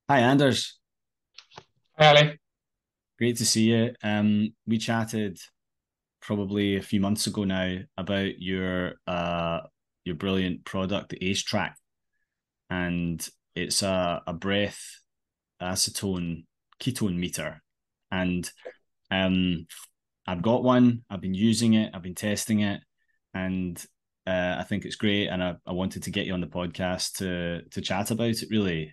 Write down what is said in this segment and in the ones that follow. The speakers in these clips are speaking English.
Hi, Anders. Hi, Ali. Great to see you. We chatted probably a few months ago now about your brilliant product, the Ace Track, and it's a breath acetone ketone meter. And um, I've got one. I've been using it. I've been testing it, and I think it's great. And I wanted to get you on the podcast to chat about it. Really.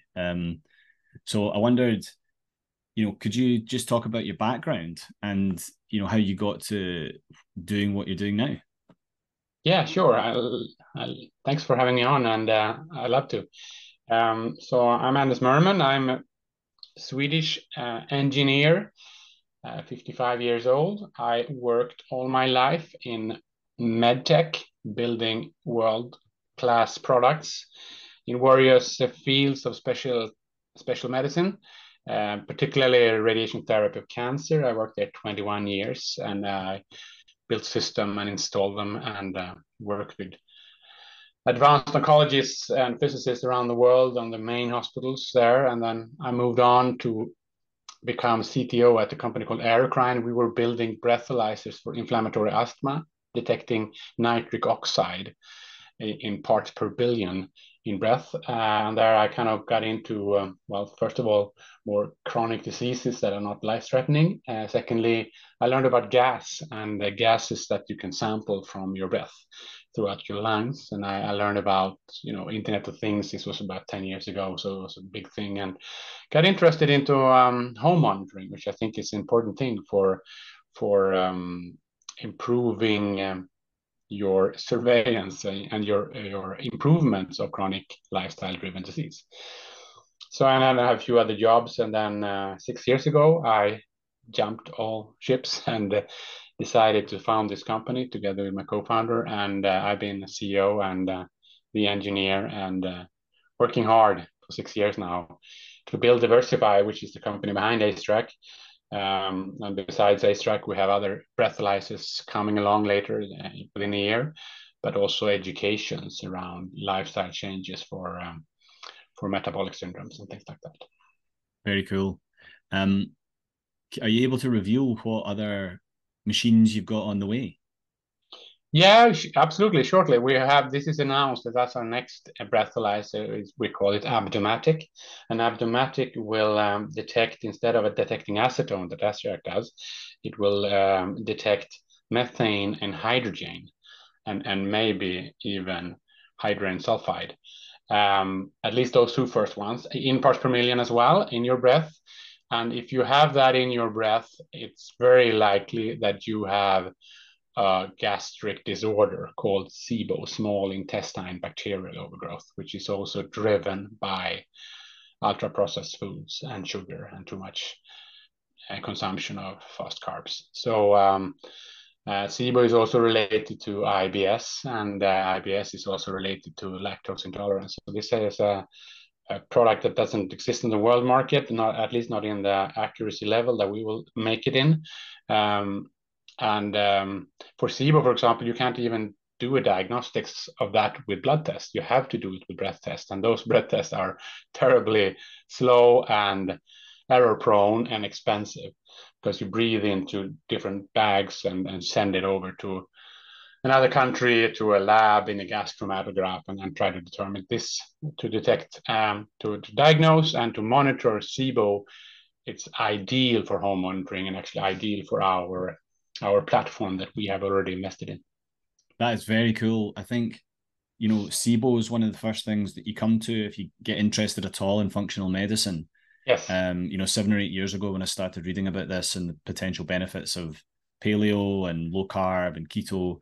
So I wondered, could you just talk about your background and, how you got to doing what you're doing now? Yeah, sure. Thanks for having me on, and I love to. So I'm Anders Merman. I'm a Swedish engineer, 55 years old. I worked all my life in medtech, building world-class products in various fields of special medicine, particularly radiation therapy of cancer. I worked there 21 years, and I built system and installed them and worked with advanced oncologists and physicists around the world on the main hospitals there. And then I moved on to become CTO at a company called Aerocrine. We were building breathalyzers for inflammatory asthma, detecting nitric oxide in parts per billion in breath. And there I kind of got into, well, first of all, more chronic diseases that are not life-threatening. Secondly, I learned about gas and the gases that you can sample from your breath throughout your lungs. And I learned about, Internet of Things. This was about 10 years ago, so it was a big thing. And got interested into home monitoring, which I think is an important thing for improving your surveillance and your improvements of chronic lifestyle-driven disease. So and then I have a few other jobs, and then 6 years ago I jumped all ships and decided to found this company together with my co-founder, and I've been the CEO and the engineer and working hard for 6 years now to build Diversify, which is the company behind AceTrack. And besides AceTrack, we have other breathalyzers coming along later within a year, but also educations around lifestyle changes for metabolic syndromes and things like that. Very cool. Um, are you able to reveal what other machines you've got on the way? Yeah, absolutely. Shortly, we have this is announced that that's our next breathalyzer. We call it Abdomatic. And Abdomatic will detect, instead of detecting acetone that Astriac does, it will detect methane and hydrogen, and maybe even hydrogen sulfide. At least those two first ones in parts per million as well in your breath. And if you have that in your breath, it's very likely that you have a gastric disorder called SIBO, small intestine bacterial overgrowth, which is also driven by ultra processed foods and sugar and too much consumption of fast carbs. So SIBO is also related to IBS, and IBS is also related to lactose intolerance. So this is a product that doesn't exist in the world market, not at least not in the accuracy level that we will make it in. Um, and for SIBO, for example, you can't even do a diagnostics of that with blood tests. You have to do it with breath tests, and those breath tests are terribly slow and error prone and expensive because you breathe into different bags and send it over to another country to a lab in a gas chromatograph and try to determine this to detect, to diagnose and to monitor SIBO. It's ideal for home monitoring and actually ideal for our platform that we have already invested in. That is very cool. I think, SIBO is one of the first things that you come to if you get interested at all in functional medicine. Yes. 7 or 8 years ago when I started reading about this and the potential benefits of paleo and low carb and keto,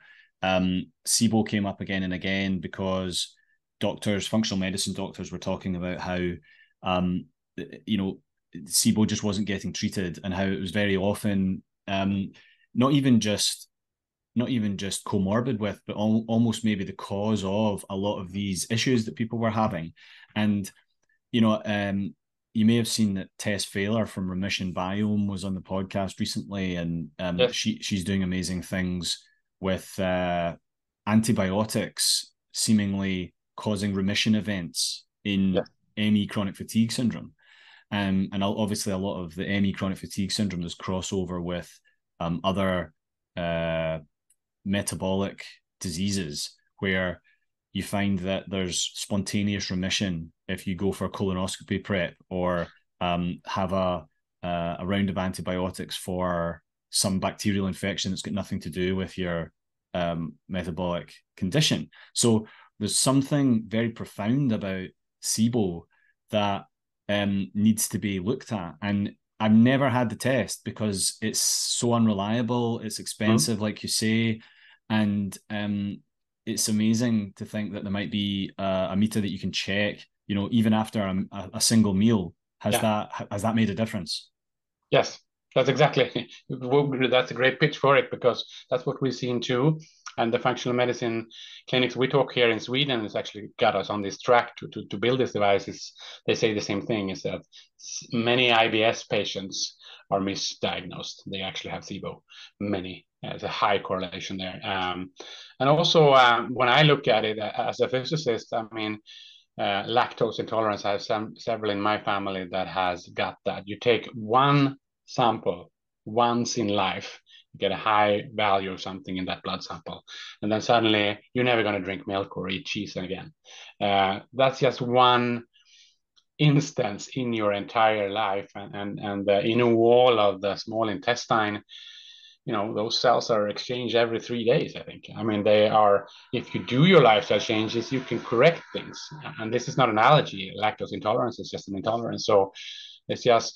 SIBO came up again and again because doctors, functional medicine doctors, were talking about how, um, you know, SIBO just wasn't getting treated and how it was very often not even just not even just comorbid with, but almost maybe the cause of a lot of these issues that people were having. And you know, you may have seen that Tess Failer from Remission Biome was on the podcast recently, and Yes. she's doing amazing things with antibiotics seemingly causing remission events in Yes. ME chronic fatigue syndrome. And obviously a lot of the ME chronic fatigue syndrome does crossover with other metabolic diseases where you find that there's spontaneous remission if you go for colonoscopy prep or have a round of antibiotics for some bacterial infection that's got nothing to do with your metabolic condition. So there's something very profound about SIBO that needs to be looked at. And I've never had the test because it's so unreliable, it's expensive, like you say, and it's amazing to think that there might be a meter that you can check, you know, even after a single meal. Has that made a difference? Yes, that's exactly. That's a great pitch for it because that's what we've seen too. And the functional medicine clinics we talk here in Sweden has actually got us on this track to build these devices. They say the same thing: is that many IBS patients are misdiagnosed. They actually have SIBO. Many. There's a high correlation there. And also, when I look at it as a physicist, I mean, lactose intolerance. I have several in my family that has got that. You take one sample once in life, you get a high value of something in that blood sample, and then suddenly you're never going to drink milk or eat cheese again. That's just one instance in your entire life, and the inner wall of the small intestine, you know, those cells are exchanged every 3 days, I think. I mean, they are, if you do your lifestyle changes, you can correct things. And this is not an allergy. Lactose intolerance is just an intolerance. So it's just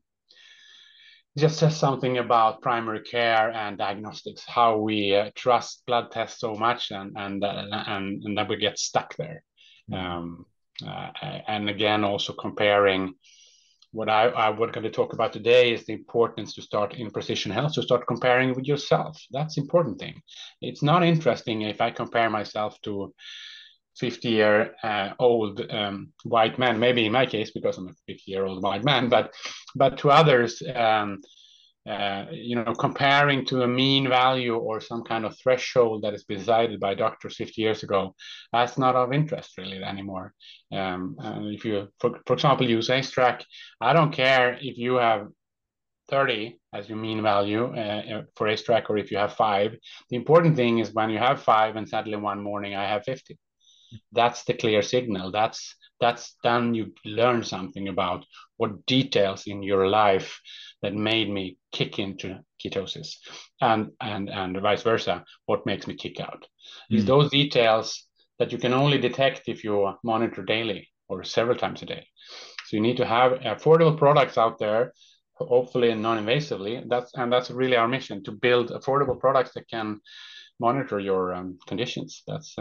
says something about primary care and diagnostics, how we trust blood tests so much, and then we get stuck there. And again, also comparing what I would going to talk about today is the importance to start in precision health, to start comparing with yourself. That's the important thing. It's not interesting if I compare myself to 50-year-old white man, maybe in my case, because I'm a 50-year-old white man, but to others, you know, comparing to a mean value or some kind of threshold that is decided by doctors 50 years ago, that's not of interest really anymore. If you, for example, use AceTrack, I don't care if you have 30 as your mean value for AceTrack or if you have 5. The important thing is when you have 5 and suddenly one morning I have 50. That's the clear signal. That's then you learn something about what details in your life that made me kick into ketosis, and vice versa, what makes me kick out. Is those details that you can only detect if you monitor daily or several times a day. So you need to have affordable products out there, hopefully non-invasively. That's really our mission, to build affordable products that can monitor your conditions. That's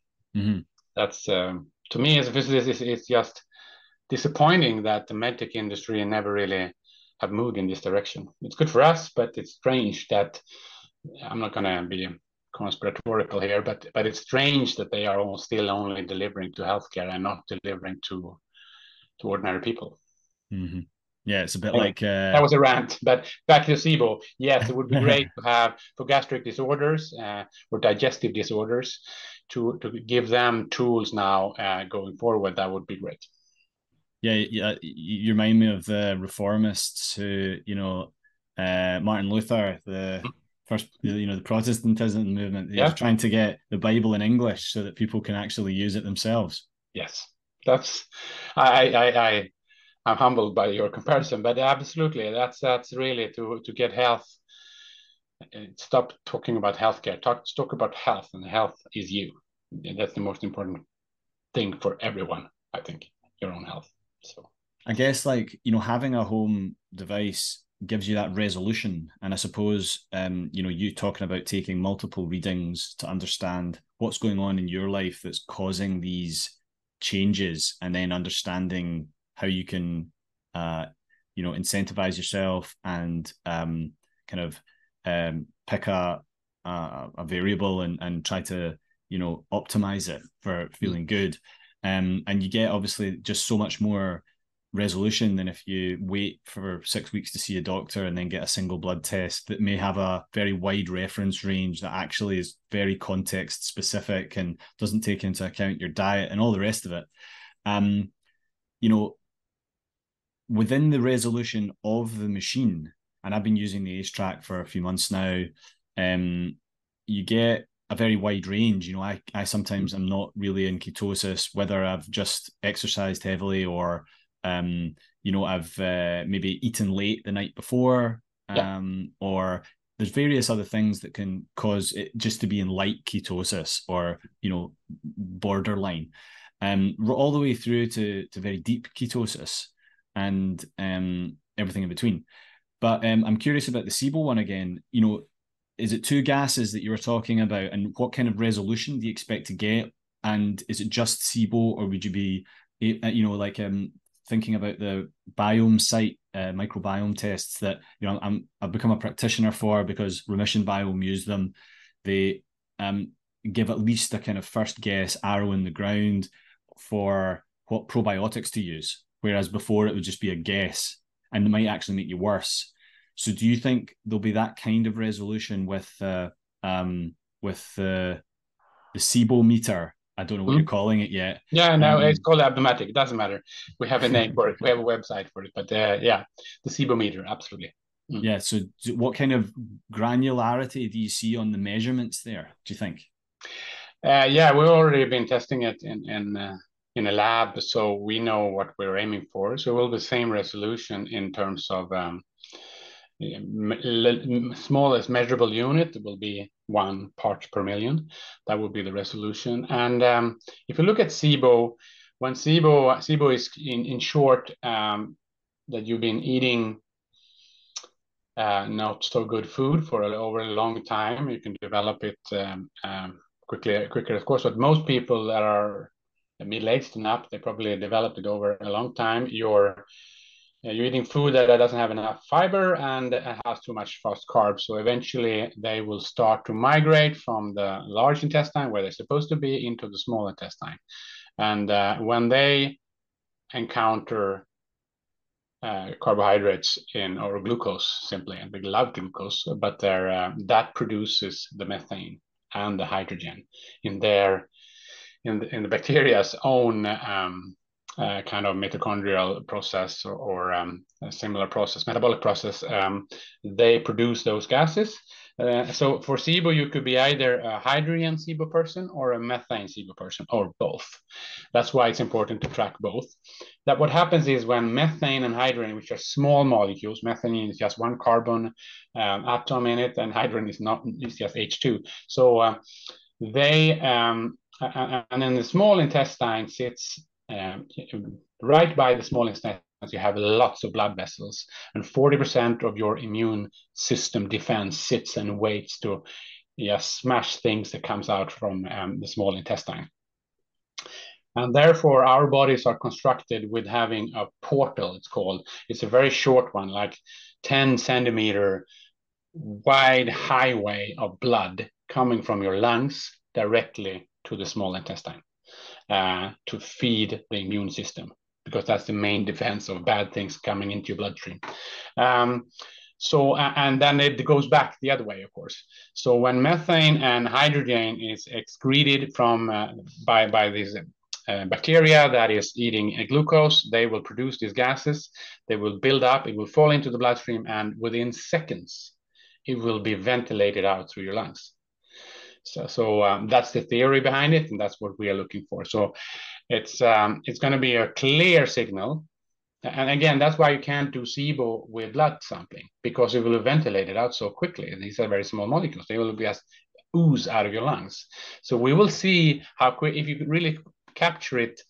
to me as a physicist, it's just disappointing that the medtech industry never really have moved in this direction. It's good for us, but it's strange that, I'm not going to be conspiratorial here, but it's strange that they are still only delivering to healthcare and not delivering to ordinary people. Yeah, it's a bit anyway, like that was a rant, but back to SIBO. Yes, it would be great to have for gastric disorders or digestive disorders to give them tools now going forward. That would be great. Yeah, you remind me of the reformists who, you know, Martin Luther, the first, you know, the Protestantism movement. He was trying to get the Bible in English so that people can actually use it themselves. Yes, that's I'm humbled by your comparison, but absolutely, that's really to get health. Stop talking about healthcare. Talk about health, and health is you. That's the most important thing for everyone, I think. Your own health. So I guess, like, you know, having a home device gives you that resolution, and I suppose you know, you talking about taking multiple readings to understand what's going on in your life that's causing these changes, and then understanding how you can you know, incentivize yourself and kind of pick a variable and try to, you know, optimize it for feeling good. And you get obviously just so much more resolution than if you wait for 6 weeks to see a doctor and then get a single blood test that may have a very wide reference range that actually is very context specific and doesn't take into account your diet and all the rest of it. You know, within the resolution of the machine, and I've been using the Ace Track for a few months now, you get a very wide range. You know, I sometimes am not really in ketosis, whether I've just exercised heavily or, you know, I've maybe eaten late the night before, or there's various other things that can cause it just to be in light ketosis or, you know, borderline, all the way through to very deep ketosis and everything in between. But I'm curious about the SIBO one again. You know, is it two gases that you were talking about, and what kind of resolution do you expect to get? And is it just SIBO, or would you be, you know, like thinking about the BiomeSight microbiome tests that, you know, I've become a practitioner for because Remission Biome use them. They give at least a kind of first guess arrow in the ground for what probiotics to use, whereas before it would just be a guess and it might actually make you worse. So do you think there'll be that kind of resolution with the SIBO meter? I don't know what you're calling it yet. Yeah, no, it's called Abdomatic. It doesn't matter. We have a name for it. We have a website for it. But yeah, the SIBO meter, absolutely. Yeah. So what kind of granularity do you see on the measurements there, do you think? Yeah, we've already been testing it in a lab, so we know what we're aiming for. So it will be the same resolution in terms of smallest measurable unit will be 1 part per million. That would be the resolution. And if you look at SIBO, when SIBO is in short that you've been eating not so good food for over a long time, you can develop it quicker, of course. But most people that are middle-aged and up, they probably developed it over a long time. You're eating food that doesn't have enough fiber and has too much fast carbs. So eventually they will start to migrate from the large intestine, where they're supposed to be, into the small intestine. And when they encounter carbohydrates or glucose simply, and they love glucose, but that produces the methane and the hydrogen in the bacteria's own kind of mitochondrial process or a similar process, metabolic process. They produce those gases. So for SIBO, you could be either a hydrogen SIBO person or a methane SIBO person, or both. That's why it's important to track both. That what happens is when methane and hydrogen, which are small molecules, methane is just one carbon atom in it, and hydrogen is not, it's just H2. So they and then the small intestine sits right by the small intestine. You have lots of blood vessels, and 40% of your immune system defense sits and waits to smash things that comes out from the small intestine. And therefore, our bodies are constructed with having a portal, it's called. It's a very short one, like 10 centimeter wide highway of blood coming from your lungs directly to the small intestine to feed the immune system, because that's the main defense of bad things coming into your bloodstream. So, and then it goes back the other way, of course. So when methane and hydrogen is excreted from by these bacteria that is eating glucose, they will produce these gases. They will build up, it will fall into the bloodstream, and within seconds, it will be ventilated out through your lungs. So that's the theory behind it, and that's what we are looking for. So it's going to be a clear signal. And again, that's why you can't do SIBO with blood sampling, because it will ventilate it out so quickly. And these are very small molecules. They will just ooze out of your lungs. So we will see how quick, if you could really capture it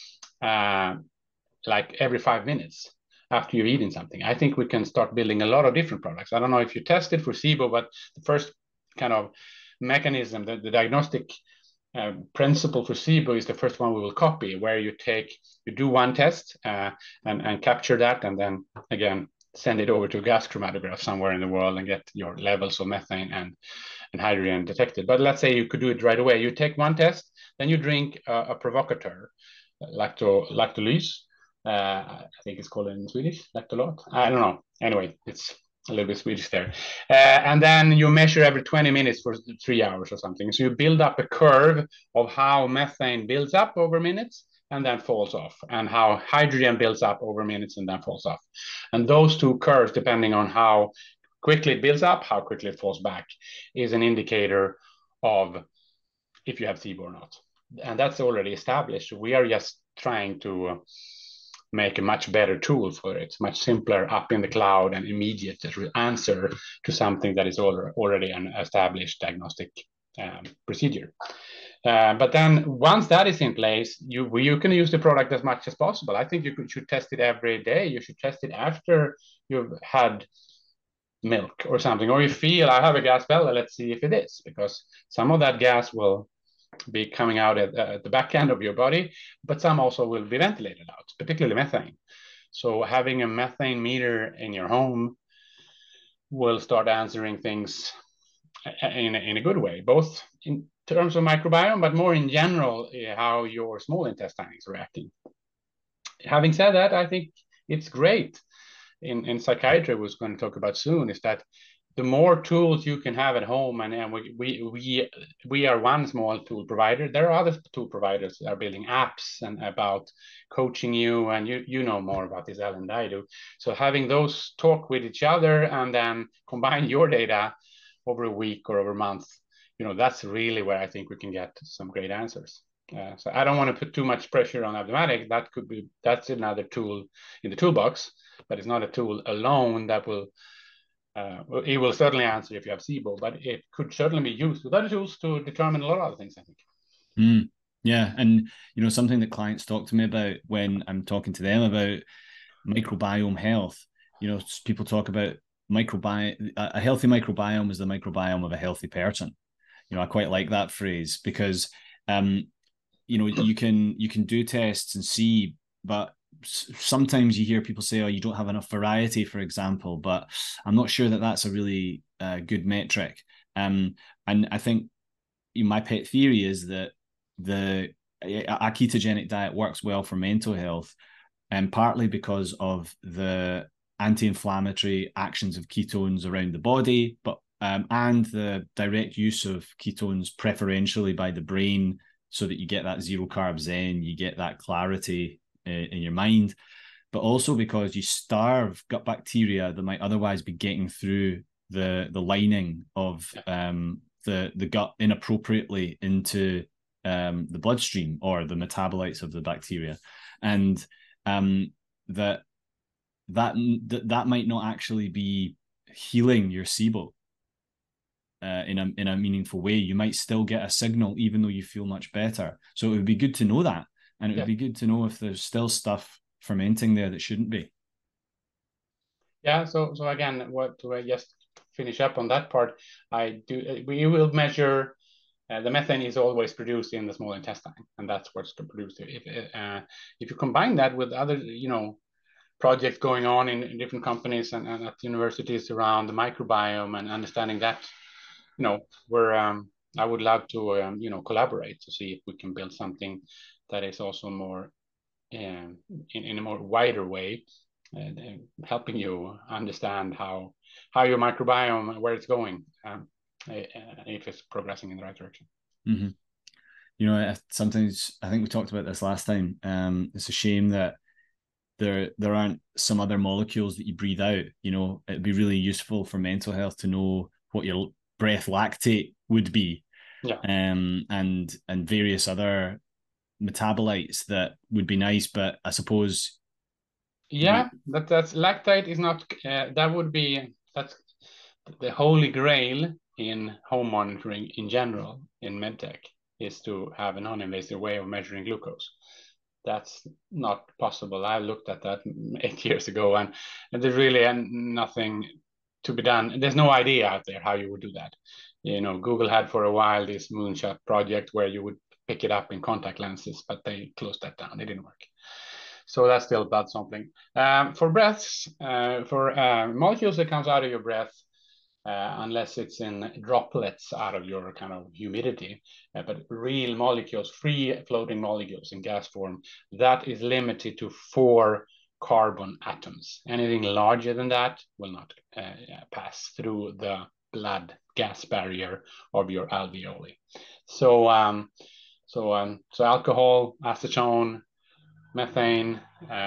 like every 5 minutes after you're eating something. I think we can start building a lot of different products. I don't know if you tested for SIBO, but the first kind of mechanism, the diagnostic principle for SIBO is the first one we will copy, where you do one test and capture that, and then again send it over to a gas chromatograph somewhere in the world and get your levels of methane and hydrogen detected. But let's say you could do it right away. You take one test, then you drink a provocateur, lactolys. I think it's called in Swedish, lactolot. I don't know. Anyway, it's a little bit Swedish there. And then you measure every 20 minutes for 3 hours or something. So you build up a curve of how methane builds up over minutes and then falls off, and how hydrogen builds up over minutes and then falls off. And those two curves, depending on how quickly it builds up, how quickly it falls back, is an indicator of if you have SIBO or not. And that's already established. We are just trying to make a much better tool for it, much simpler, up in the cloud and immediate answer to something that is already an established diagnostic procedure. But then once that is in place, you can use the product as much as possible. I think you should test it every day. You should test it after you've had milk or something, or you feel I have a gas belly, let's see if it is, because some of that gas will be coming out at the back end of your body, but some also will be ventilated out, particularly methane. So having a methane meter in your home will start answering things in a good way, both in terms of microbiome, but more in general, how your small intestine is reacting. Having said that, I think it's great in psychiatry, we're going to talk about soon, is that the more tools you can have at home, and we are one small tool provider. There are other tool providers that are building apps and about coaching you, and you know more about this, Ellen, than I do. So having those talk with each other and then combine your data over a week or over a month, that's really where I think we can get some great answers. So I don't want to put too much pressure on Avdomatic. That's another tool in the toolbox, but it's not a tool alone that will. It will certainly answer if you have SIBO, but it could certainly be used with other tools to determine a lot of other things, I think. Yeah, and something that clients talk to me about when I'm talking to them about microbiome health. People talk about microbiome. A healthy microbiome is the microbiome of a healthy person. I quite like that phrase because you can do tests and see, but sometimes you hear people say, oh, you don't have enough variety, for example, but I'm not sure that that's a really good metric. And I think my pet theory is that a ketogenic diet works well for mental health, and partly because of the anti-inflammatory actions of ketones around the body, but and the direct use of ketones preferentially by the brain so that you get that zero carb zen, you get that clarity in your mind, but also because you starve gut bacteria that might otherwise be getting through the lining of the gut inappropriately into the bloodstream or the metabolites of the bacteria, and that might not actually be healing your SIBO in a meaningful way. You might still get a signal even though you feel much better. So it would be good to know that. And it would be good to know if there's still stuff fermenting there that shouldn't be. Yeah. So again, to just finish up on that part, we will measure. The methane is always produced in the small intestine, and that's what's produced. If you combine that with other, projects going on in different companies and at universities around the microbiome and understanding that, I would love to, collaborate to see if we can build something that is also more in a more wider way, helping you understand how your microbiome, where it's going, if it's progressing in the right direction. Mm-hmm. Sometimes I think we talked about this last time. It's a shame that there aren't some other molecules that you breathe out. It'd be really useful for mental health to know what your breath lactate would be, and various other metabolites that would be nice. But I suppose that's lactate is not that's the holy grail in home monitoring in general in medtech, is to have a non-invasive way of measuring glucose. That's not possible. I looked at that 8 years ago, and there's really nothing to be done. There's no idea out there how you would do that. Google had for a while this moonshot project where you would pick it up in contact lenses, but they closed that down. It didn't work. So that's still blood sampling. For breaths, for molecules that comes out of your breath, unless it's in droplets out of your kind of humidity, but real molecules, free floating molecules in gas form, that is limited to 4 carbon atoms. Anything larger than that will not pass through the blood gas barrier of your alveoli. So alcohol, acetone, methane,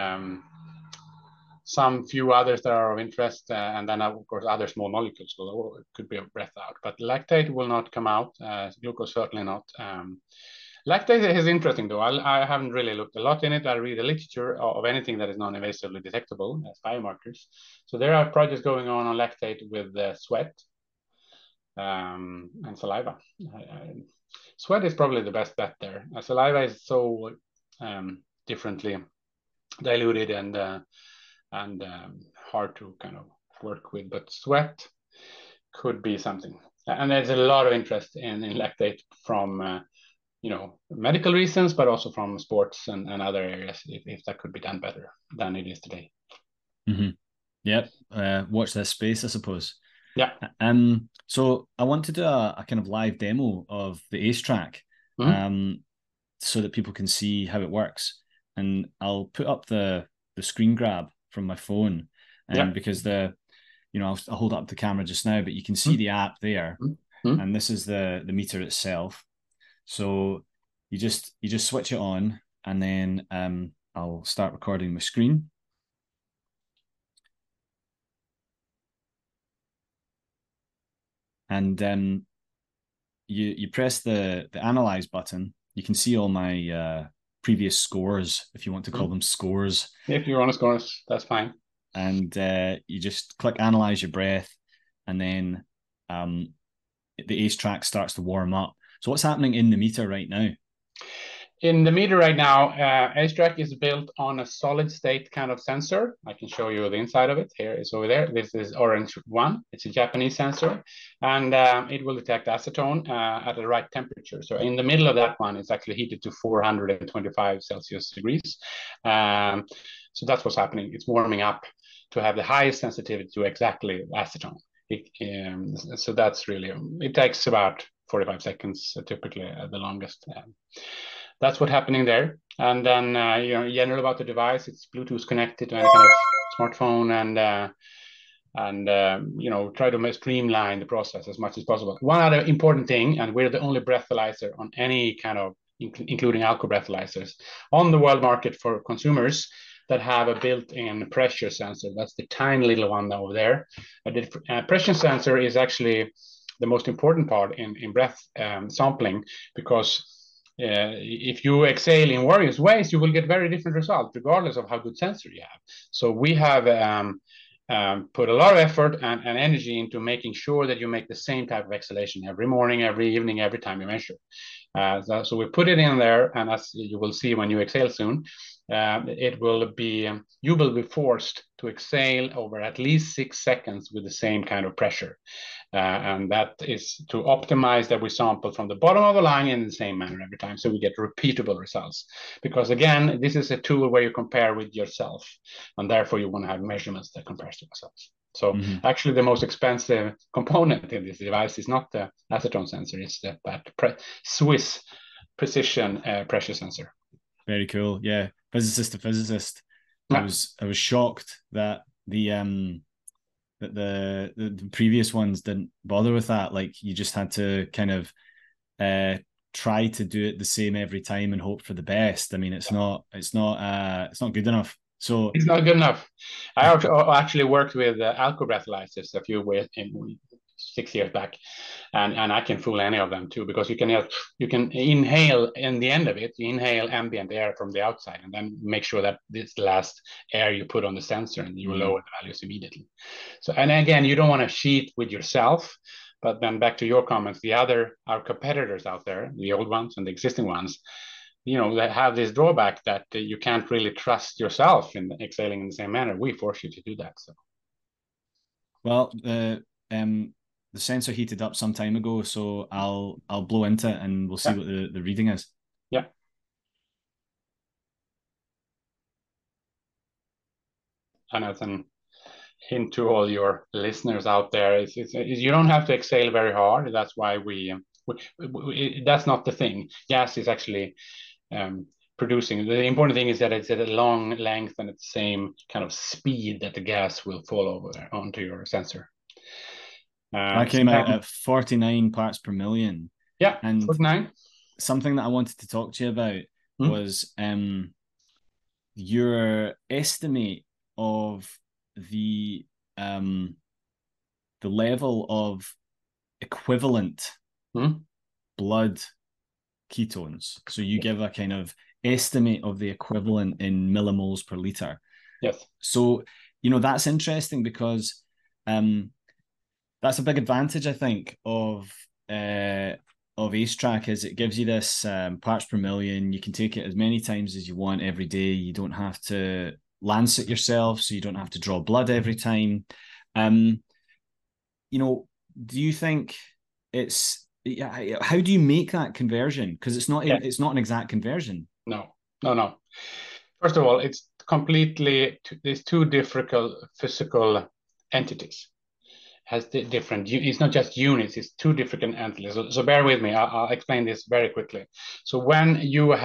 some few others that are of interest, and then of course other small molecules could be breathed out. But lactate will not come out. Glucose certainly not. Lactate is interesting though. I haven't really looked a lot in it. I read the literature of anything that is non-invasively detectable as biomarkers. So there are projects going on lactate with sweat and saliva. Sweat is probably the best bet there. Saliva is so differently diluted and hard to kind of work with, but sweat could be something. And there's a lot of interest in lactate from medical reasons, but also from sports and other areas, if that could be done better than it is today. Mm-hmm. Yep. Watch this space, I suppose. Yeah. So I want to do a kind of live demo of the ACE track, so that people can see how it works. And I'll put up the screen grab from my phone, because I'll hold up the camera just now, but you can see the app there, and this is the meter itself. So you just switch it on, and then I'll start recording my screen. And you press the analyze button. You can see all my previous scores, if you want to call them scores. If you want to score, that's fine. And you just click analyze your breath, and then the ACE track starts to warm up. So what's happening in the meter right now? In the meter right now, ACE track is built on a solid state kind of sensor. I can show you the inside of it. Here it's over there. This is orange one. It's a Japanese sensor, and it will detect acetone at the right temperature. So in the middle of that one, it's actually heated to 425 Celsius degrees. So that's what's happening. It's warming up to have the highest sensitivity to exactly acetone. So that's really, it takes about 45 seconds, typically the longest. That's what's happening there. And then, general about the device, it's Bluetooth connected to any kind of smartphone, and try to streamline the process as much as possible. One other important thing, and we're the only breathalyzer on any kind of, including alcohol breathalyzers, on the world market for consumers that have a built-in pressure sensor. That's the tiny little one over there. A pressure sensor is actually the most important part in breath sampling, because if you exhale in various ways, you will get very different results, regardless of how good sensor you have. So we have put a lot of effort and energy into making sure that you make the same type of exhalation every morning, every evening, every time you measure. So we put it in there, and as you will see when you exhale soon, you will be forced to exhale over at least 6 seconds with the same kind of pressure. And that is to optimize that we sample from the bottom of the line in the same manner every time, so we get repeatable results. Because again, this is a tool where you compare with yourself, and therefore you want to have measurements that compare to yourselves. So actually the most expensive component in this device is not the acetone sensor, it's that Swiss precision pressure sensor. Very cool. Yeah, physicist to physicist. I was shocked that the previous ones didn't bother with that. Like, you just had to kind of try to do it the same every time and hope for the best. I mean, it's not good enough. So it's not good enough. I actually worked with alcohol breathalyzers a few 6 years back, and I can fool any of them too, because you can inhale in the end of it. You inhale ambient air from the outside, and then make sure that this last air you put on the sensor, and you will lower the values immediately. So, and again, you don't want to cheat with yourself. But then back to your comments, our competitors out there, the old ones and the existing ones, that have this drawback that you can't really trust yourself in exhaling in the same manner. We force you to do that. So, well, the sensor heated up some time ago, so I'll blow into it and we'll see what the reading is. Yeah. And as an hint to all your listeners out there, is you don't have to exhale very hard. That's why that's not the thing. Gas is actually producing. The important thing is that it's at a long length and at the same kind of speed that the gas will fall over onto your sensor. I came out at 49 parts per million. Yeah, and 49. Something that I wanted to talk to you about was your estimate of the level of equivalent blood ketones. So you give a kind of estimate of the equivalent in millimoles per liter. Yes. So, that's interesting because that's a big advantage, I think, of Ace Track is it gives you this parts per million. You can take it as many times as you want every day. You don't have to lance it yourself, so you don't have to draw blood every time. Do you think how do you make that conversion? Because it's not an exact conversion. No. First of all, it's completely these two different physical entities. Has different. It's not just units; it's two different entities. So bear with me. I'll explain this very quickly. So when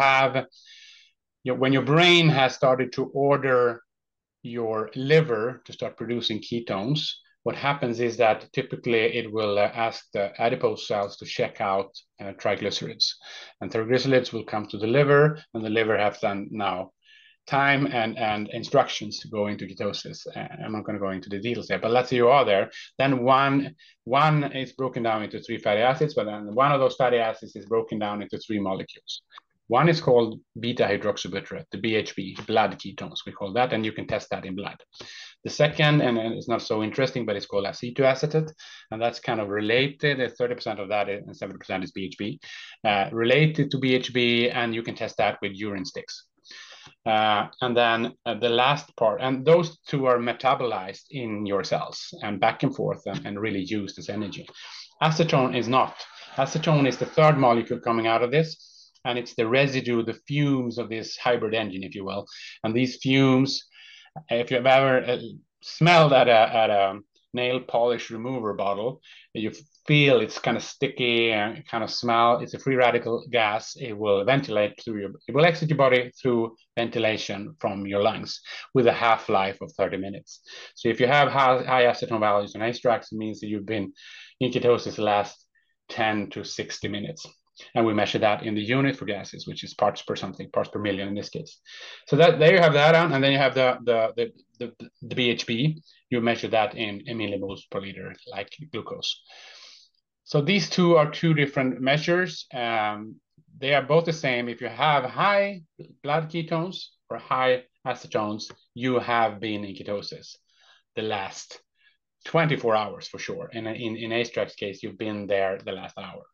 when your brain has started to order your liver to start producing ketones, what happens is that typically it will ask the adipose cells to check out triglycerides, and triglycerides will come to the liver, and the liver has then now time and instructions to go into ketosis. I'm not going to go into the details here, but let's say you are there. Then one is broken down into 3 fatty acids, but then one of those fatty acids is broken down into 3 molecules. One is called beta hydroxybutyrate, the BHB, blood ketones, we call that, and you can test that in blood. The second, and it's not so interesting, but it's called acetoacetate, and that's kind of related. 30% of that and 70% is BHB, related to BHB, and you can test that with urine sticks. And then the last part, and those two are metabolized in your cells and back and forth and really used as energy. Acetone is not. Acetone is the third molecule coming out of this, and it's the residue, the fumes of this hybrid engine, if you will. And these fumes, if you've ever smelled at a nail polish remover bottle, you feel it's kind of sticky and kind of smell. It's a free radical gas. It will ventilate it will exit your body through ventilation from your lungs with a half-life of 30 minutes. So if you have high acetone values on Ace Tracks, it means that you've been in ketosis the last 10 to 60 minutes. And we measure that in the unit for gases, which is parts per million in this case. So there you have that on, and then you have the BHB. You measure that in millimoles per liter, like glucose. So these two are two different measures. They are both the same. If you have high blood ketones or high acetones, you have been in ketosis the last 24 hours for sure. And in Ace Track's case, you've been there the last hour.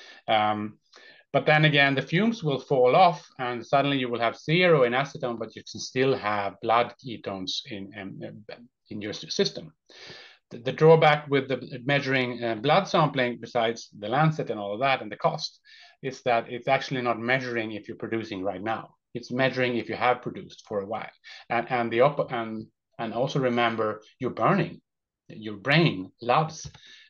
But then again, the fumes will fall off, and suddenly you will have 0 in acetone, but you can still have blood ketones in your system. The drawback with the measuring blood sampling, besides the Lancet and all of that and the cost, is that it's actually not measuring if you're producing right now. It's measuring if you have produced for a while, and also remember you're burning. Your brain loves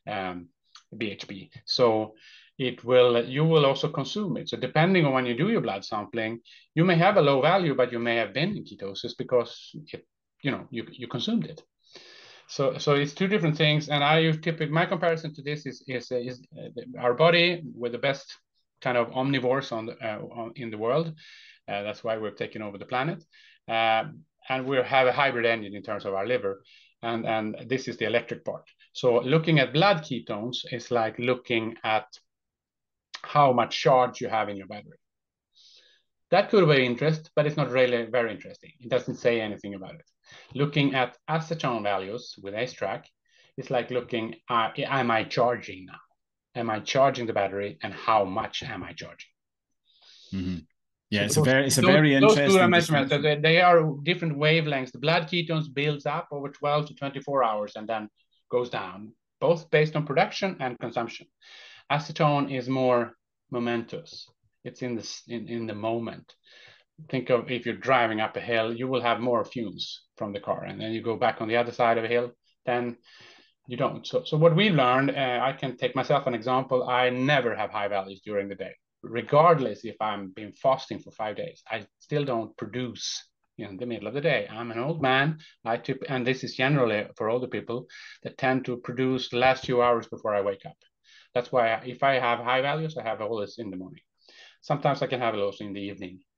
BHB, so you will also consume it. So depending on when you do your blood sampling, you may have a low value, but you may have been in ketosis because you consumed it. So it's two different things. And I use my comparison to this is our body with the best kind of omnivores in the world. That's why we've taken over the planet, and we have a hybrid engine in terms of our liver. And this is the electric part. So looking at blood ketones is like looking at how much charge you have in your battery. That could be interest, but it's not really very interesting. It doesn't say anything about it. Looking at acetone values with Ace Track is like looking at, am I charging now? Am I charging the battery, and how much am I charging? Mm-hmm. Yeah, so it's a very interesting. Those two measurements, they are different wavelengths. The blood ketones builds up over 12 to 24 hours and then goes down, both based on production and consumption. Acetone is more momentous. It's in the moment. Think of if you're driving up a hill, you will have more fumes from the car, and then you go back on the other side of a hill, then you don't. So what we learned, I can take myself an example. I never have high values during the day, regardless if I'm been fasting for 5 days. I still don't produce in the middle of the day. I'm an old man. And this is generally for older people that tend to produce the last few hours before I wake up. That's why if I have high values, I have all this in the morning. Sometimes I can have those in the evening.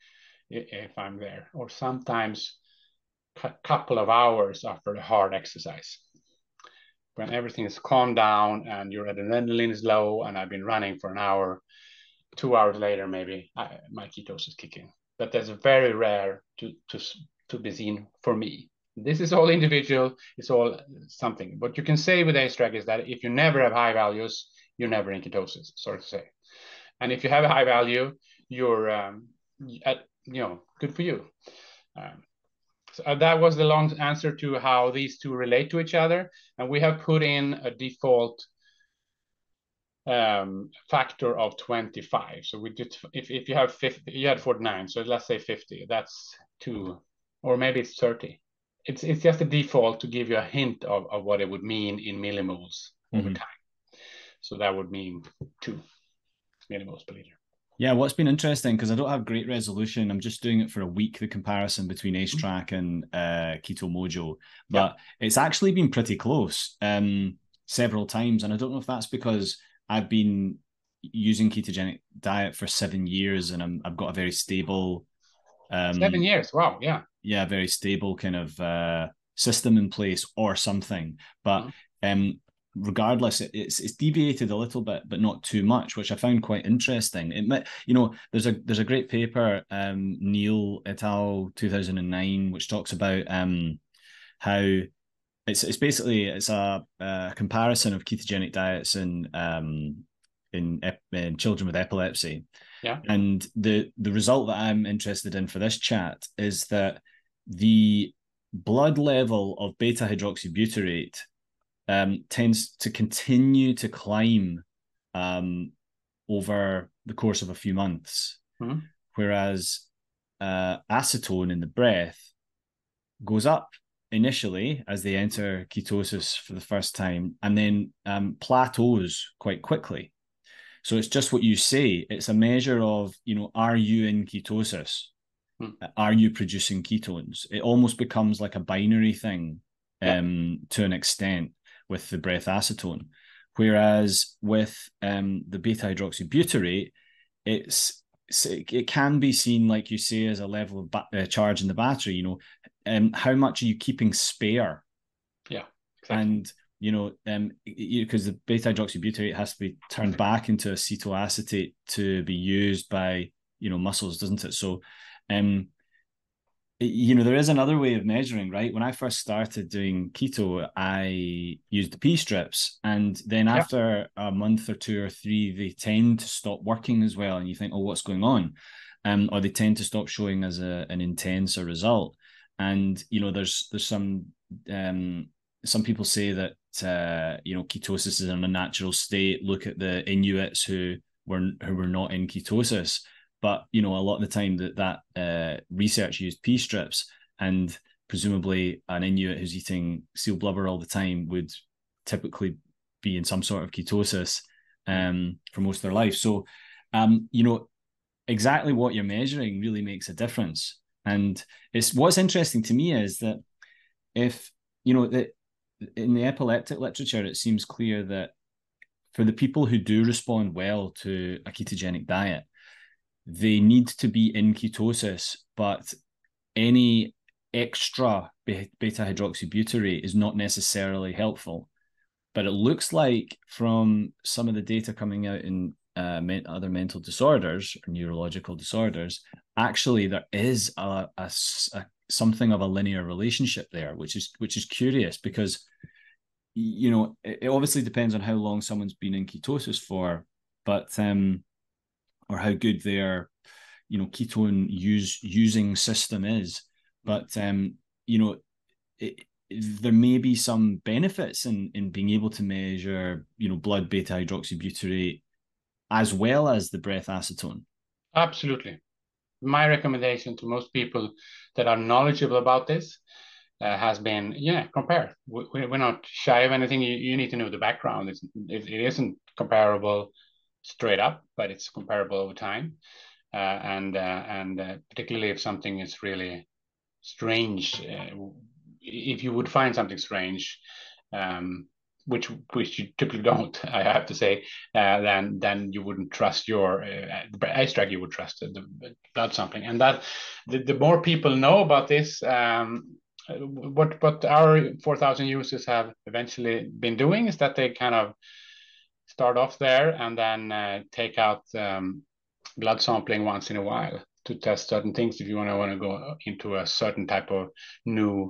if I'm there, or sometimes a couple of hours after a hard exercise. When everything is calmed down and your adrenaline is low, and I've been running for an hour, 2 hours later, maybe my ketosis kick in. But that's very rare to be seen for me. This is all individual. It's all something. What you can say with ace track is that if you never have high values, you're never in ketosis. Sorry to say. And if you have a high value, you're good for you. So that was the long answer to how these two relate to each other. And we have put in a default factor of 25. So we did, if you have 50, you had 49. So let's say 50, that's 2, or maybe it's 30. It's just a default to give you a hint of what it would mean in millimoles over time. So that would mean 2 millimoles per liter. Yeah, what's been interesting, because I don't have great resolution, I'm just doing it for a week, the comparison between AceTrack and Keto Mojo, but it's actually been pretty close several times. And I don't know if that's because I've been using ketogenic diet for 7 years and I've got a very stable 7 years. Wow. Yeah, very stable kind of system in place or something. But regardless, it's deviated a little bit, but not too much, which I found quite interesting. It, there's a great paper, Neil et al. 2009, which talks about how it's basically a comparison of ketogenic diets in children with epilepsy. Yeah. And the result that I'm interested in for this chat is that the blood level of beta hydroxybutyrate tends to continue to climb over the course of a few months, whereas acetone in the breath goes up initially as they enter ketosis for the first time, and then plateaus quite quickly. So it's just what you say. It's a measure of, are you in ketosis? Are you producing ketones? It almost becomes like a binary thing to an extent with the breath acetone. Whereas with the beta hydroxybutyrate, it can be seen, like you say, as a level of charge in the battery. How much are you keeping spare? Yeah, exactly. And because the beta hydroxybutyrate has to be turned back into acetoacetate to be used by muscles, doesn't it? So there is another way of measuring, right? When I first started doing keto, I used the P strips, and then after a month or 2 or 3, they tend to stop working as well, and you think, oh, what's going on? Or they tend to stop showing as an intenser result. And there's some people say that ketosis is in a natural state. Look at the Inuits who were not in ketosis. But a lot of the time that research used P strips, and presumably an Inuit who's eating seal blubber all the time would typically be in some sort of ketosis for most of their life. So, exactly what you're measuring really makes a difference. And what's interesting to me is that if that in the epileptic literature, it seems clear that for the people who do respond well to a ketogenic diet, they need to be in ketosis, but any extra beta hydroxybutyrate is not necessarily helpful. But it looks like from some of the data coming out in other mental disorders or neurological disorders, actually there is a something of a linear relationship there, which is curious, because it obviously depends on how long someone's been in ketosis for, but or how good their ketone using system is. But there may be some benefits in being able to measure blood beta hydroxybutyrate as well as the breath acetone. Absolutely. My recommendation to most people that are knowledgeable about this has been, compare. We're not shy of anything. You need to know the background. It isn't comparable straight up, but it's comparable over time. And particularly if something is really strange, if you would find something strange, which you typically don't, I have to say, then you wouldn't trust your ice track. You would trust the blood sampling, and that the more people know about this, what our 4,000 users have eventually been doing is that they kind of start off there and then take out blood sampling once in a while to test certain things if you want to go into a certain type of new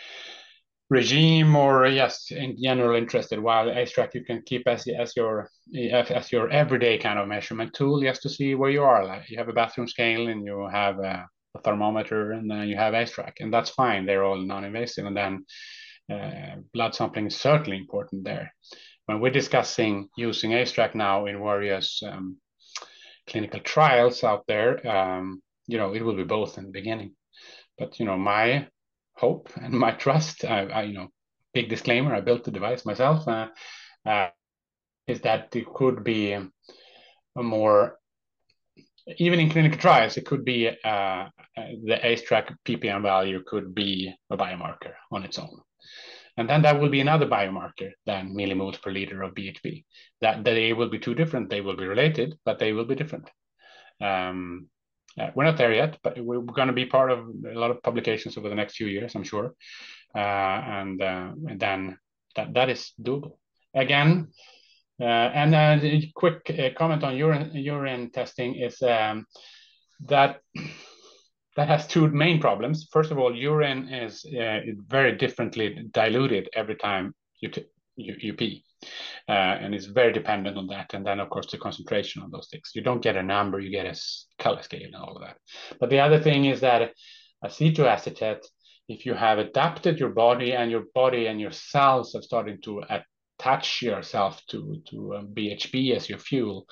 regime, or yes, in general interested. While AceTrack you can keep as your everyday kind of measurement tool, just to see where you are. Like you have a bathroom scale and you have a thermometer, and then you have AceTrack, and that's fine. They're all non-invasive, and then blood sampling is certainly important there. When we're discussing using AceTrack now in various clinical trials out there, it will be both in the beginning. But my hope and my trust, I big disclaimer, I built the device myself, is that it could be a more, even in clinical trials, it could be the AceTrack ppm value could be a biomarker on its own. And then that will be another biomarker than millimoles per liter of BHB. That they will be two different. They will be related, but they will be different. We're not there yet, but we're going to be part of a lot of publications over the next few years, I'm sure. And then that is doable. Again, and a quick comment on urine testing is that has two main problems. First of all, urine is very differently diluted every time you pee. And it's very dependent on that. And then, of course, the concentration on those things. You don't get a number, you get a color scale and all of that. But the other thing is that acetoacetate, if you have adapted your body and your cells have started to attach yourself to BHB as your fuel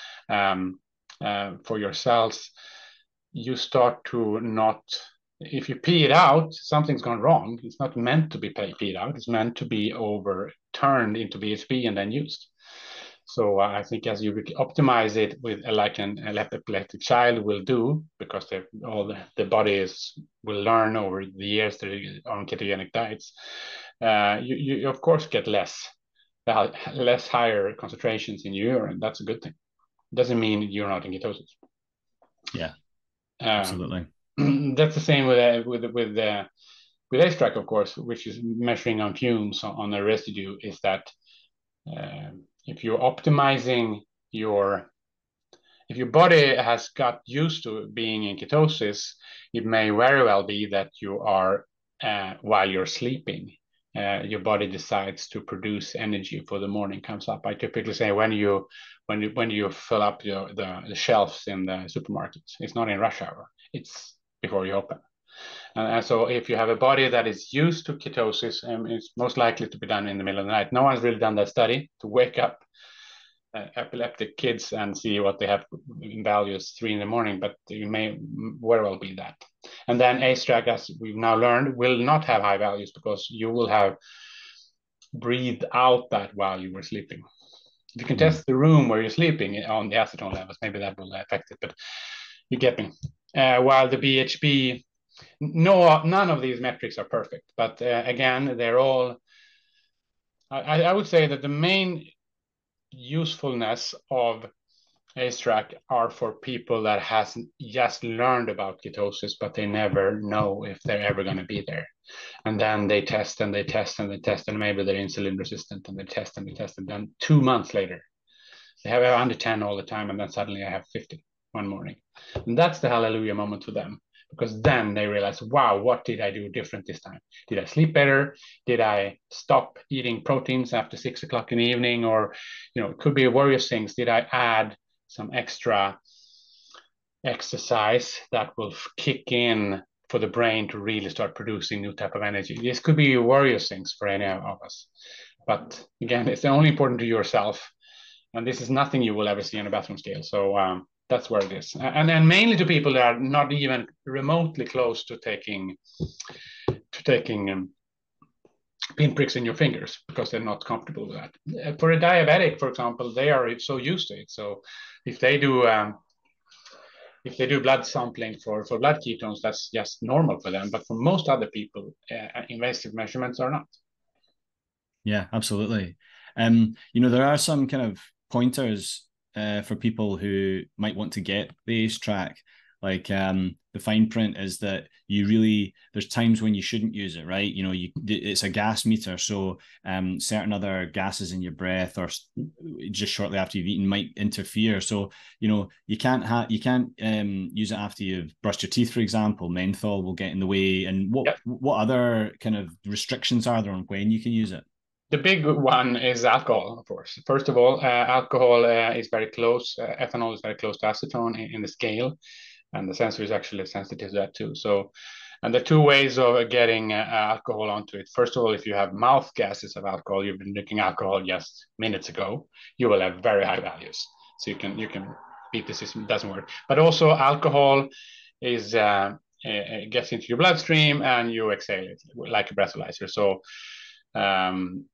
for your cells, you start to not, if you pee it out, something's gone wrong. It's not meant to be peed out. It's meant to be overturned into BHB and then used. So I think as you optimize it with like an epileptic child will do, because the body will learn over the years that are on ketogenic diets, you of course get less higher concentrations in your urine. That's a good thing. It doesn't mean you're not in ketosis. Yeah, absolutely. That's the same with AceTrack, of course, which is measuring on fumes on the residue. Is that if you're optimizing if your body has got used to being in ketosis, it may very well be that you are while you're sleeping, your body decides to produce energy for the morning comes up. I typically say when you fill up the shelves in the supermarkets, it's not in rush hour, it's before you open. And so if you have a body that is used to ketosis, it's most likely to be done in the middle of the night. No one's really done that study to wake up epileptic kids and see what they have in values 3 a.m, but you may very well be that. And then AceTrack, as we've now learned, will not have high values because you will have breathed out that while you were sleeping. If you can test the room where you're sleeping on the acetone levels, maybe that will affect it, but you get me. While the BHB, none of these metrics are perfect, but again, they're all, I would say that the main usefulness of AceTrack are for people that hasn't just learned about ketosis, but they never know if they're ever going to be there. And then they test and they test and they test, and maybe they're insulin resistant, and they test and they test, and then 2 months later, they have under 10 all the time, and then suddenly I have 50 one morning. And that's the hallelujah moment for them, because then they realize, wow, what did I do different this time? Did I sleep better? Did I stop eating proteins after 6 o'clock in the evening? Or, it could be various things. Did I add some extra exercise that will kick in for the brain to really start producing new type of energy? This could be various things for any of us. But again, it's only important to yourself. And this is nothing you will ever see on a bathroom scale. So that's where it is. And then mainly to people that are not even remotely close to taking pinpricks in your fingers because they're not comfortable with that. For a diabetic, for example, they are so used to it. So if they do blood sampling for blood ketones, that's just normal for them. But for most other people, invasive measurements are not. Yeah, absolutely. There are some kind of pointers for people who might want to get the ACE track. Like the fine print is that there's times when you shouldn't use it, right? It's a gas meter, so certain other gases in your breath or just shortly after you've eaten might interfere. So you can't use it after you've brushed your teeth, for example. Menthol will get in the way. And Yep. what other kind of restrictions are there on when you can use it? The big one is alcohol, of course. First of all, alcohol is very close. Ethanol is very close to acetone in the scale, and the sensor is actually sensitive to that too. So, and the two ways of getting alcohol onto it. First of all, if you have mouth gases of alcohol, you've been drinking alcohol just minutes ago, you will have very high values. So you can beat the system. It doesn't work. But also, alcohol is gets into your bloodstream and you exhale it like a breathalyzer. So um,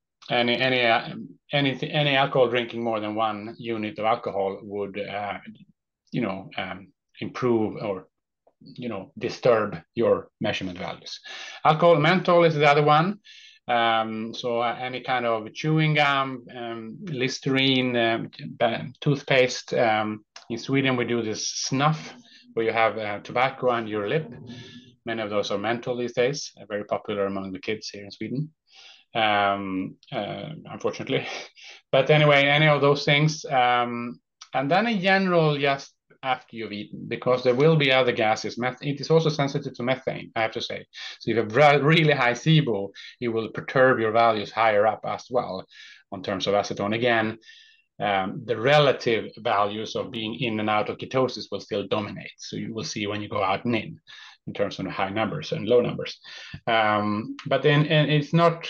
any alcohol drinking more than 1 unit of alcohol would you know improve or disturb your measurement values. Alcohol menthol is the other one. So any kind of chewing gum, Listerine, toothpaste. In Sweden, we do this snuff where you have tobacco on your lip. Many of those are menthol these days, very popular among the kids here in Sweden, unfortunately. But anyway, any of those things. And then in general, just after you've eaten, because there will be other gases. It is also sensitive to methane, I have to say. So if you have really high SIBO, it will perturb your values higher up as well on terms of acetone. Again, the relative values of being in and out of ketosis will still dominate. So you will see when you go out and in terms of high numbers and low numbers. But then and it's not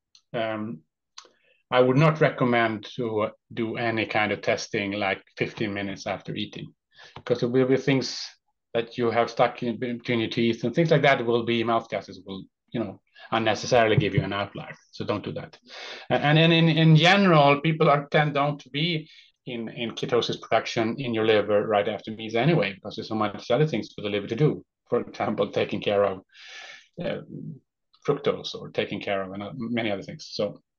I would not recommend to do any kind of testing like 15 minutes after eating, because there will be things that you have stuck in between your teeth and things like that will be mouth gases will, unnecessarily give you an outlier. So don't do that. And in general, people don't to be in ketosis production in your liver right after meals anyway, because there's so much other things for the liver to do. For example, taking care of uh, fructose or taking care of many other things.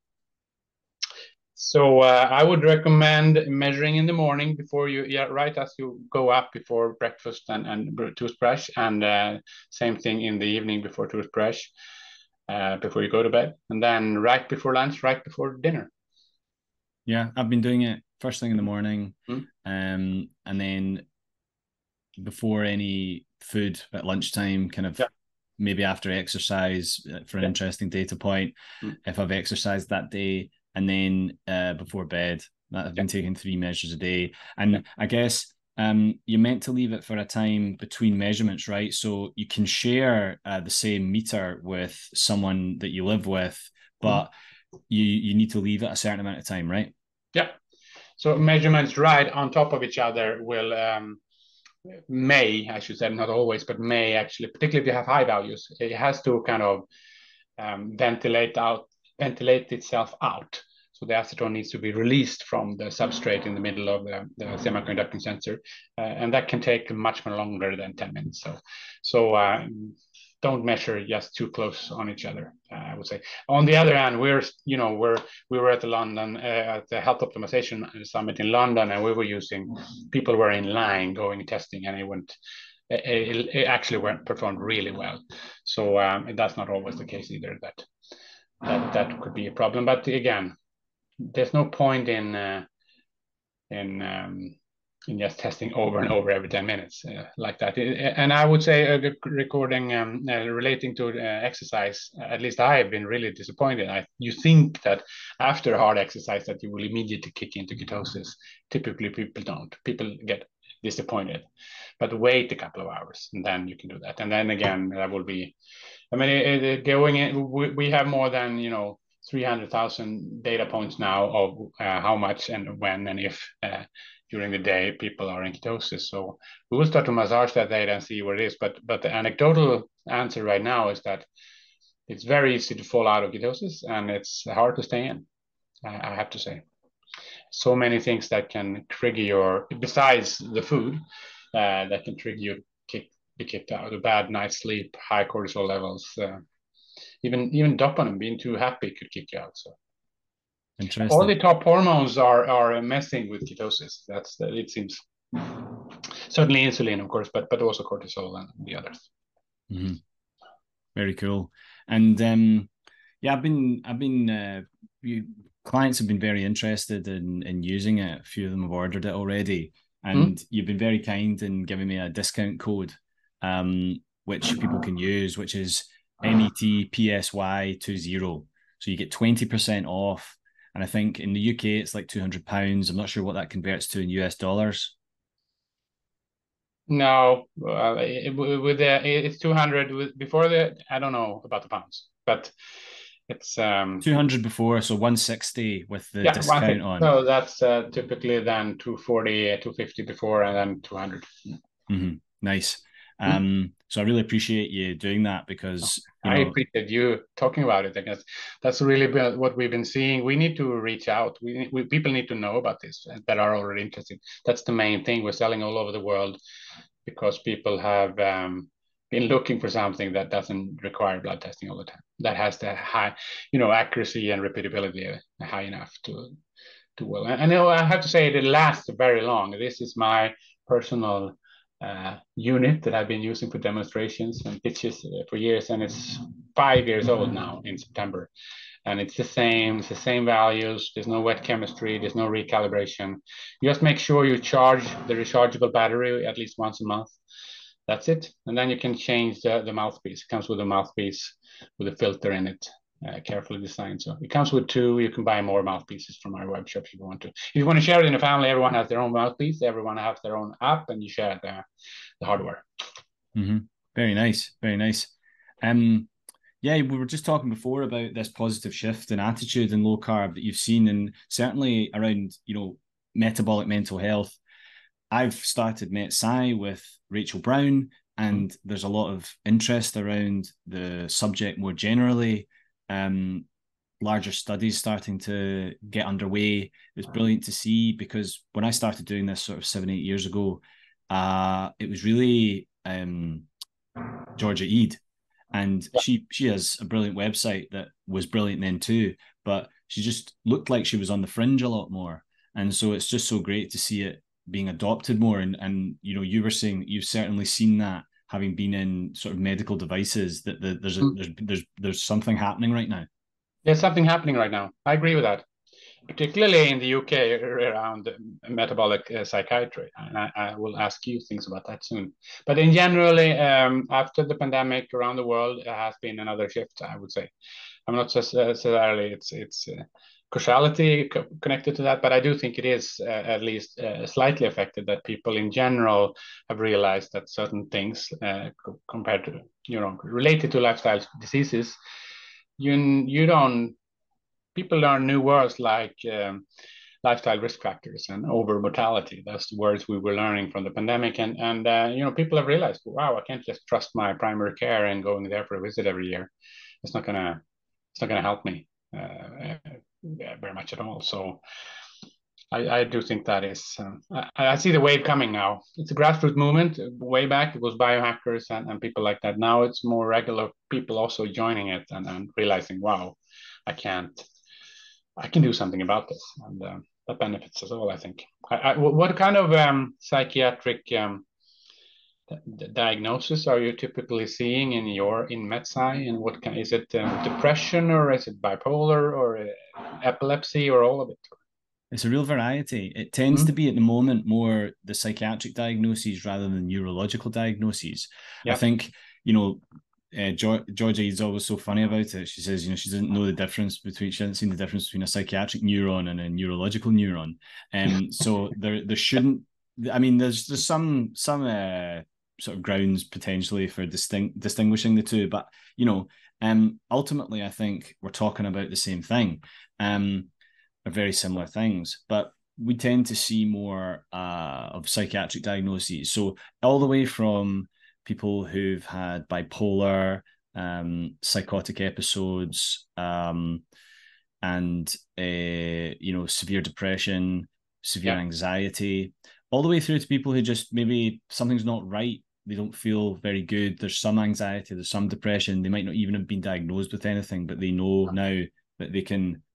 So I would recommend measuring in the morning before right as you go up before breakfast and toothbrush, and same thing in the evening before toothbrush, before you go to bed, and then right before lunch, right before dinner. Yeah, I've been doing it first thing in the morning, Mm. and then before any food at lunchtime, kind of Yeah. maybe after exercise for an Yeah. interesting data point, Mm. if I've exercised that day, and then before bed. That I've Yeah. been taking 3 measures a day, Yeah. and I guess you're meant to leave it for a time between measurements, right? So you can share the same meter with someone that you live with, Mm. but you need to leave it a certain amount of time, right? Yeah. So measurements right on top of each other will may, I should say, not always, but may actually, particularly if you have high values, it has to kind of ventilate itself out. So the acetone needs to be released from the substrate in the middle of the semiconducting sensor, and that can take much more longer than 10 minutes. So don't measure just too close on each other. I would say. On the other hand, we were at the London at the Health Optimization Summit in London, and we were using people were in line going testing, and it actually went performed really well. So that's not always the case either. That could be a problem. But again, there's no point in just testing over and over every 10 minutes like that. And I would say recording relating to exercise, at least I have been really disappointed. You think that after hard exercise that you will immediately kick into ketosis. Typically, people don't. People get disappointed, but wait a couple of hours and then you can do that. And then again, that will be, I mean, going in, we have more than, 300,000 data points now of how much and when and if during the day people are in ketosis. So we will start to massage that data and see what it is. But the anecdotal answer right now is that it's very easy to fall out of ketosis and it's hard to stay in. I have to say, so many things that can trigger besides the food, that can trigger you be kicked out. A bad night's sleep, high cortisol levels, even dopamine, being too happy could kick you out. So All the Interesting. top hormones are messing with ketosis. It seems. Certainly insulin, of course, but also cortisol and the others. Mm-hmm. Very cool. And yeah, clients have been very interested in using it. A few of them have ordered it already, Hmm? and you've been very kind in giving me a discount code, which people can use, which is METPSY20. So you get 20% off. And I think in the UK it's like £200. I'm not sure what that converts to in US dollars. No, with it's 200 before the I don't know about the pounds, but it's 200 before, so 160 with the yeah, one discount thing. on. So that's typically then 240, 250 before, and then 200. Mm-hmm. Nice. Hmm? So I really appreciate you doing that No, because, I appreciate you talking about it. I guess that's really what we've been seeing. We need to reach out. People need to know about this that are already interested. That's the main thing. We're selling all over the world because people have been looking for something that doesn't require blood testing all the time. That has the high, accuracy and repeatability high enough to well. And I have to say it lasts very long. This is my personal unit that I've been using for demonstrations and pitches for years, and it's 5 years old now in September. And it's the same values. There's no wet chemistry. There's no recalibration. You just make sure you charge the rechargeable battery at least once a month. That's it. And then you can change the mouthpiece. It comes with a mouthpiece with a filter in it, carefully designed. So it comes with two. You can buy more mouthpieces from our web shop if you want to. If you want to share it in a family, everyone has their own mouthpiece. Everyone has their own app, and you share the hardware. Mm-hmm. Very nice. Very nice. Um, yeah, we were just talking before about this positive shift in attitude in low carb that you've seen, and certainly around, metabolic mental health. I've started MetSci with Rachel Brown, Mm-hmm. and there's a lot of interest around the subject more generally. Um, Larger studies starting to get underway. It's brilliant to see because when I started doing this sort of 7, 8 years ago, it was really Georgia Eid, and Yeah. she has a brilliant website that was brilliant then too, but she just looked like she was on the fringe a lot more, and so it's just so great to see it being adopted more. And you were saying that you've certainly seen that having been in sort of medical devices that there's something happening right now. There's something happening right now. I agree with that, particularly in the UK around metabolic psychiatry. And I will ask you things about that soon. But in generally, after the pandemic around the world, there has been another shift, I would say. I'm not necessarily it's causality connected to that, but I do think it is at least slightly affected that people in general have realized that certain things compared to related to lifestyle diseases, you don't people learn new words like lifestyle risk factors and over mortality. That's the words we were learning from the pandemic, and people have realized, wow, I can't just trust my primary care and going there for a visit every year. It's not gonna help me very much at all. So I do think that is I see the wave coming now. It's a grassroots movement. Way back it was biohackers and people like that. Now it's more regular people also joining it and realizing, wow, I can't I can do something about this, and that benefits us all, I think. What kind of psychiatric diagnosis are you typically seeing in MedSci, and what is it depression or is it bipolar or epilepsy or all of it? It's a real variety. It tends to Hmm? be at the moment more the psychiatric diagnoses rather than neurological diagnoses. I Yeah. think, Georgia is always so funny about it. She says, she doesn't know the difference between, she hasn't seen the difference between a psychiatric neuron and a neurological neuron. So there shouldn't, I mean, there's some sort of grounds potentially for distinguishing the two, but, ultimately, I think we're talking about the same thing. Are very similar things, but we tend to see more of psychiatric diagnoses. So all the way from people who've had bipolar, psychotic episodes, and severe depression, severe Yeah. anxiety, all the way through to people who just maybe something's not right. They don't feel very good. There's some anxiety, there's some depression. They might not even have been diagnosed with anything, but they know now that they can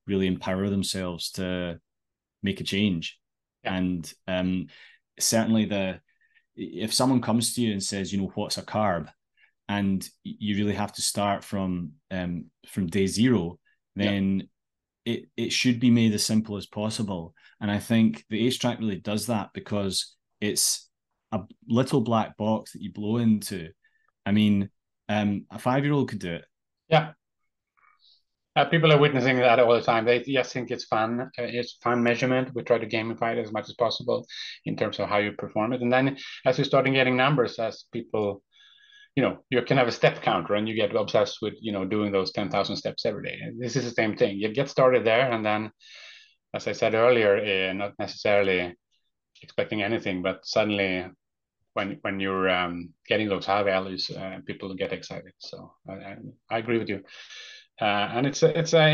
really empower themselves to make a change. Yeah. And certainly if someone comes to you and says, what's a carb, and you really have to start from day zero, then it should be made as simple as possible. And I think the ACE Track really does that, because it's a little black box that you blow into. I mean, a 5-year-old could do it. Yeah. People are witnessing that all the time. They just think it's fun. It's fun measurement. We try to gamify it as much as possible in terms of how you perform it. And then as you start getting numbers, as people, you can have a step counter and you get obsessed with, doing those 10,000 steps every day. And this is the same thing. You get started there, and then, as I said earlier, not necessarily expecting anything, but suddenly when you're getting those high values, people get excited. So I agree with you. And it's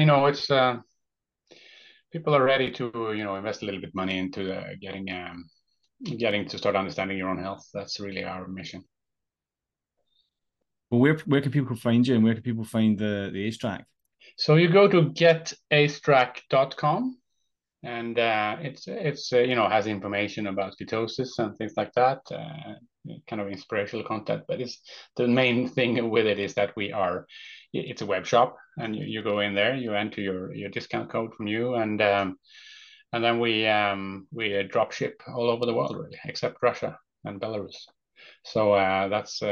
people are ready to invest a little bit money into getting to start understanding your own health. That's really our mission. Well, where can people find you, and where can people find the ACE Track? So you go to getacetrack.com, and it's has information about ketosis and things like that, kind of inspirational content. But it's the main thing with it is that it's a web shop, and you go in there, you enter your discount code from you, and then we drop ship all over the world, really, except Russia and Belarus. So that's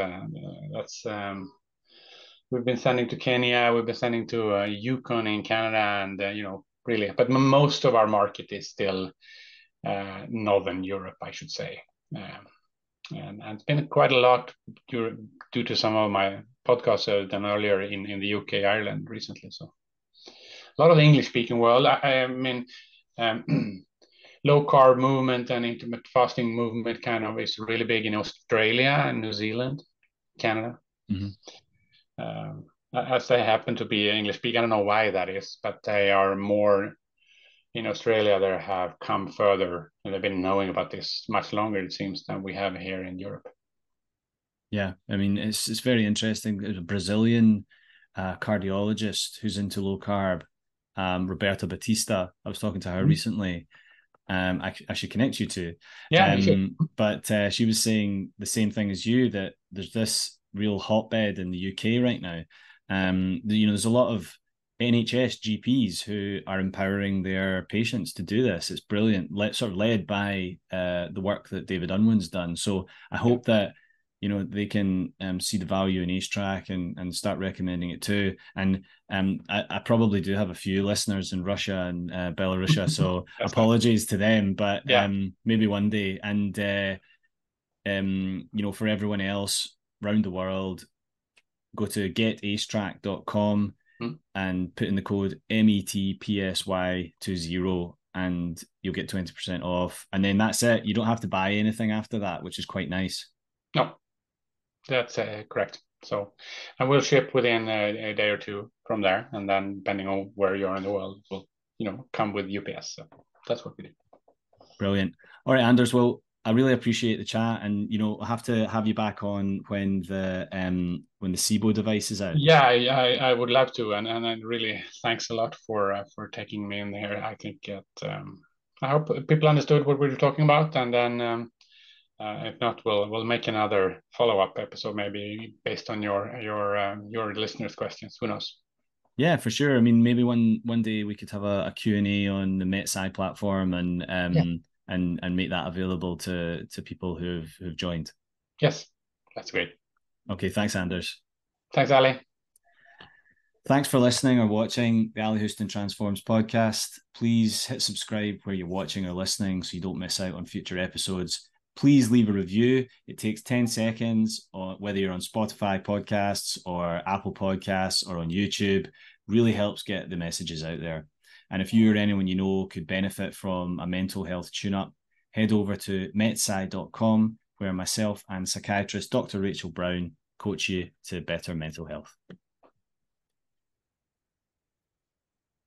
we've been sending to Kenya, we've been sending to Yukon in Canada, and really, but most of our market is still Northern Europe, I should say. And it's been quite a lot due to some of my podcasts I've done earlier in the UK, Ireland recently. So a lot of the English-speaking world. I mean, low carb movement and intermittent fasting movement kind of is really big in Australia and New Zealand, Canada. Mm-hmm. As they happen to be English speaking, I don't know why that is, but they are more in Australia. They have come further, and they've been knowing about this much longer, it seems, than we have here in Europe. Yeah, I mean, it's very interesting. There's a Brazilian cardiologist who's into low carb, Roberta Batista. I was talking to her recently. I should connect you to. Yeah, you should. But she was saying the same thing as you, that there's this real hotbed in the UK right now. There's a lot of NHS GPs who are empowering their patients to do this. It's brilliant, sort of led by the work that David Unwin's done. So I hope that they can see the value in ACE Track and start recommending it too. And I probably do have a few listeners in Russia and Belarus, so apologies to them, but maybe one day. And for everyone else around the world, go to getacetrack.com and put in the code METPSY20, and you'll get 20% off. And then that's it. You don't have to buy anything after that, which is quite nice. No, that's correct. So, and we'll ship within a day or two from there, and then depending on where you are in the world, we'll come with UPS. So that's what we do. Brilliant. All right, Anders. Well, I really appreciate the chat, and I have to have you back on when the SIBO device is out. Yeah, I would love to, and really thanks a lot for taking me in there. I think I hope people understood what we were talking about, and then if not, we'll make another follow-up episode, maybe based on your listeners' questions. Who knows? Yeah, for sure. I mean, maybe one day we could have a Q&A on the MetSci platform and make that available to people who've joined. Yes, that's great. Okay, thanks, Anders. Thanks, Ali. Thanks for listening or watching the Ali Houston Transforms podcast. Please hit subscribe where you're watching or listening so you don't miss out on future episodes. Please leave a review. It takes 10 seconds, whether you're on Spotify podcasts or Apple Podcasts or on YouTube. Really helps get the messages out there. And if you or anyone you know could benefit from a mental health tune-up, head over to metsci.com, where myself and psychiatrist Dr. Rachel Brown coach you to better mental health.